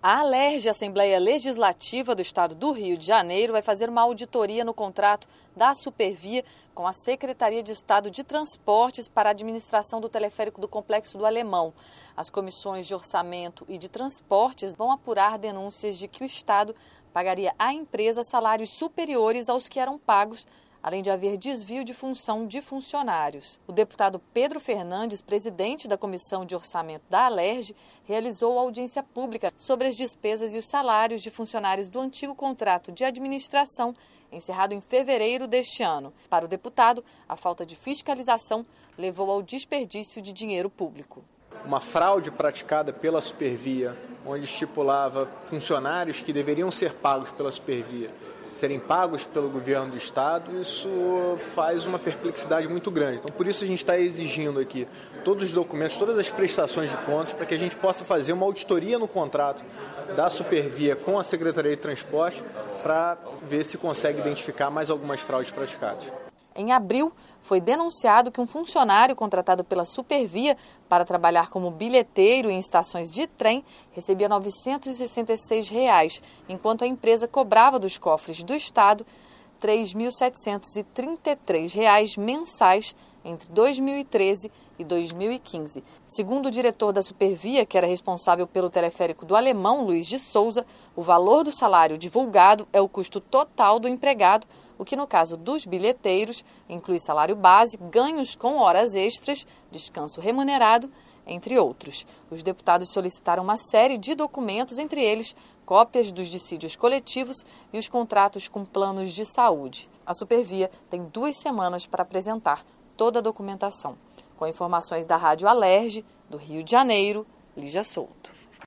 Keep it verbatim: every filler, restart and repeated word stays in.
A Alerj, Assembleia Legislativa do Estado do Rio de Janeiro, vai fazer uma auditoria no contrato da Supervia com a Secretaria de Estado de Transportes para a administração do teleférico do Complexo do Alemão. As comissões de orçamento e de transportes vão apurar denúncias de que o Estado pagaria à empresa salários superiores aos que eram pagos, além de haver desvio de função de funcionários. O deputado Pedro Fernandes, presidente da Comissão de Orçamento da Alerj, realizou audiência pública sobre as despesas e os salários de funcionários do antigo contrato de administração, encerrado em fevereiro deste ano. Para o deputado, a falta de fiscalização levou ao desperdício de dinheiro público. Uma fraude praticada pela Supervia, onde estipulava funcionários que deveriam ser pagos pela Supervia serem pagos pelo governo do Estado, isso faz uma perplexidade muito grande. Então, por isso a gente está exigindo aqui todos os documentos, todas as prestações de contas, para que a gente possa fazer uma auditoria no contrato da Supervia com a Secretaria de Transporte para ver se consegue identificar mais algumas fraudes praticadas. Em abril, foi denunciado que um funcionário contratado pela Supervia para trabalhar como bilheteiro em estações de trem recebia novecentos e sessenta e seis reais, enquanto a empresa cobrava dos cofres do Estado três mil setecentos e trinta e três reais mensais entre dois mil e treze e dois mil e quinze. Segundo o diretor da Supervia, que era responsável pelo teleférico do Alemão, Luiz de Souza, o valor do salário divulgado é o custo total do empregado, o que no caso dos bilheteiros inclui salário base, ganhos com horas extras, descanso remunerado, entre outros. Os deputados solicitaram uma série de documentos, entre eles cópias dos dissídios coletivos e os contratos com planos de saúde. A Supervia tem duas semanas para apresentar toda a documentação. Com informações da Rádio Alerj, do Rio de Janeiro, Lígia Souto.